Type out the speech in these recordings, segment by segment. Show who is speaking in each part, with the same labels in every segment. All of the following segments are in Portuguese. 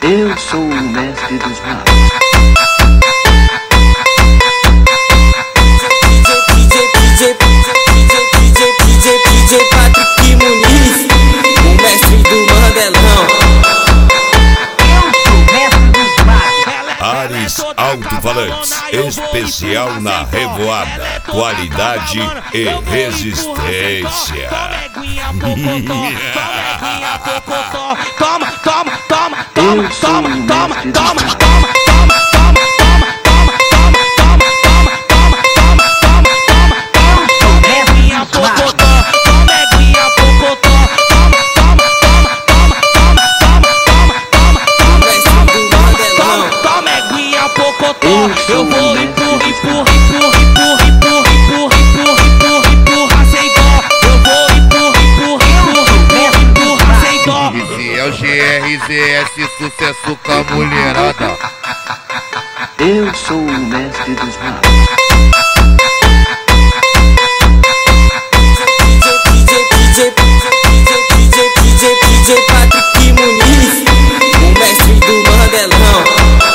Speaker 1: Eu sou o mestre dos magos.
Speaker 2: DJ Patrick Muniz, o mestre do Mandelão.
Speaker 1: Eu sou o mestre dos magos.
Speaker 3: Ares Alto-Falantes, especial na revoada, qualidade e resistência.
Speaker 2: Toma, toma, toma,
Speaker 1: Eu sou o
Speaker 2: toma,
Speaker 1: mestre
Speaker 2: toma,
Speaker 1: dos
Speaker 2: toma,
Speaker 1: magos.
Speaker 2: Eu vou empurrar sem dó. Eu vou empurrar sem dó.
Speaker 4: Esse é o GRZS, sucesso com a mulherada.
Speaker 1: Eu sou o mestre dos magos.
Speaker 2: DJ Patrick Muniz, o mestre do Mandelão.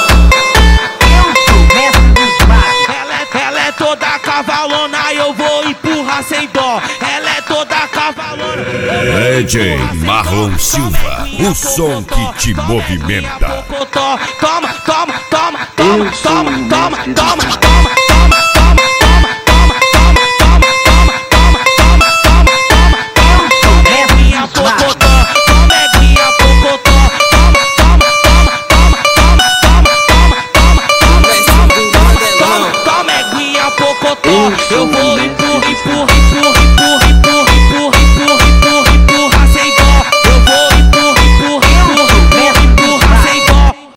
Speaker 2: Ela é toda cavalona, eu vou empurrar sem dó. Ela é toda cavalona.
Speaker 3: DJ Marlon Silva, o som que te movimenta.
Speaker 2: Toma, toma, toma, toma,
Speaker 1: Eu sou o
Speaker 2: toma, toma,
Speaker 1: mestre dos
Speaker 2: toma,
Speaker 1: magos.
Speaker 2: toma.